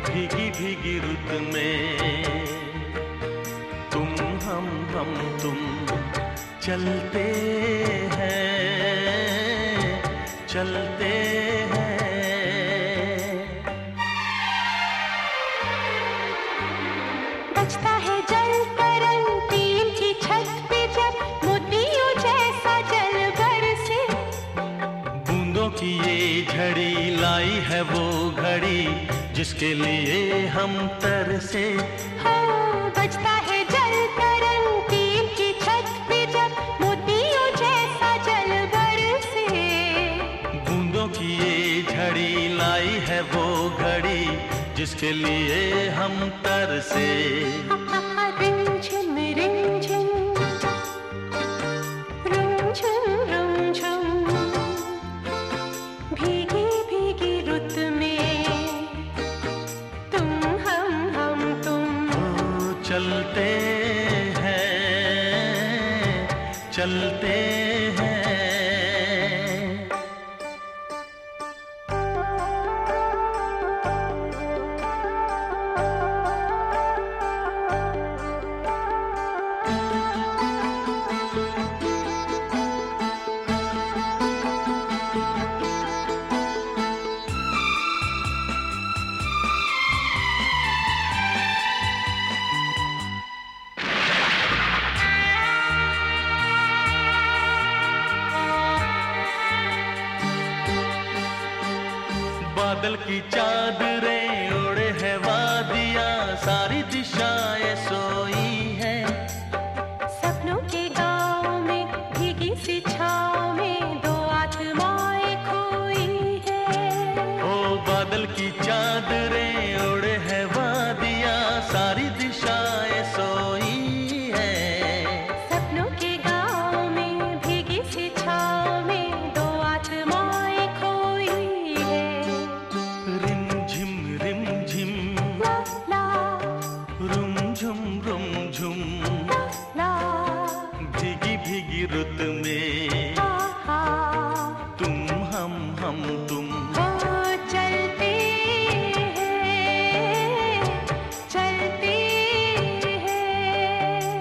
भीगी भीगी रुत में तुम हम तुम चलते चलते हैं। बजता है जल तरंग टीम की छत पे जब मोतियों जैसा जल बरसे। बूंदों की ये झड़ी लाई है वो घड़ी जिसके लिए हम तरसे। हाँ, बजता है जल तरंग टीम की छत पे जब मोतियों जैसा जल बरसे। बूंदों की ये झड़ी लाई है वो घड़ी जिसके लिए हम तरसे। रिमझिम रिमझिम रुमझुम रुमझुम भीगी भीगी रुत में तुम हम तुम चलते चलते हैं। बादल की चादरें ओढ़े है वादियाँ सारी दिशाएं सोई है। सपनों के गाँव में भीगी सी छाँव में दो आत्माएं खोई है। ओ बादल की चादरें ओढ़े है वादियाँ सारी दिशाएं सोई है। सपनों के गाँव में भीगी सी छाँव में दो आत्माएं खोई है। रिमझिम रिमझिम ला ला रुमझुम रुमझुम ला भीगी भीगी रुत में हा तुम हम तुम चलते हैं चलते हैं।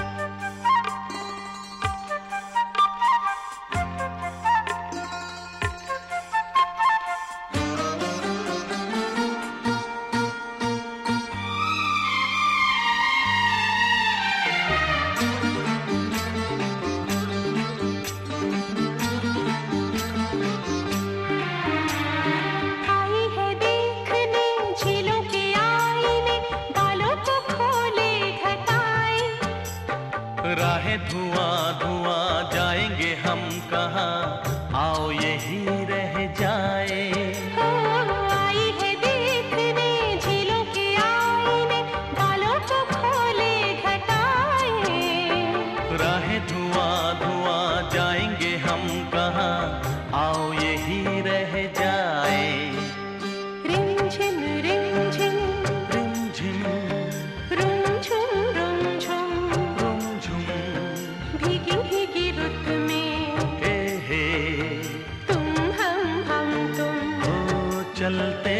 आई है देखने झीलों के आईने बालों को खोले घटाए। राहें धुआं धुआं जाएंगे हम कहाँ आओ यही रह जाए। आई है देखने झीलों के आईने बालों को खोले घटाए। राहें धुआं धुआं जाएंगे हम कहाँ आओ यही रह जाए। रिमझिम रिमझिम रिमझिम रुमझुम रुमझुम रुमझुम भीगी भीगी रुत में हे तुम हम तुम ओ चलते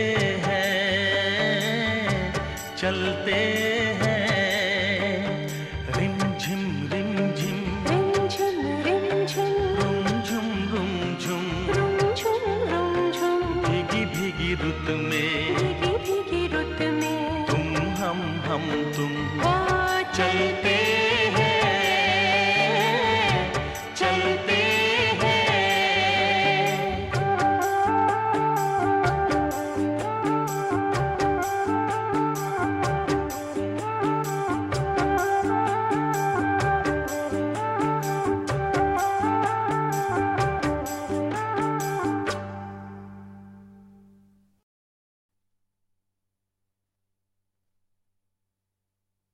चलते हैं। रिमझिम रिमझिम रिमझिम रिमझिम रुमझुम रुमझुम रुमझुम रुमझुम भीगी भीगी रुत में भीगी भीगी रुत में तुम हम तुम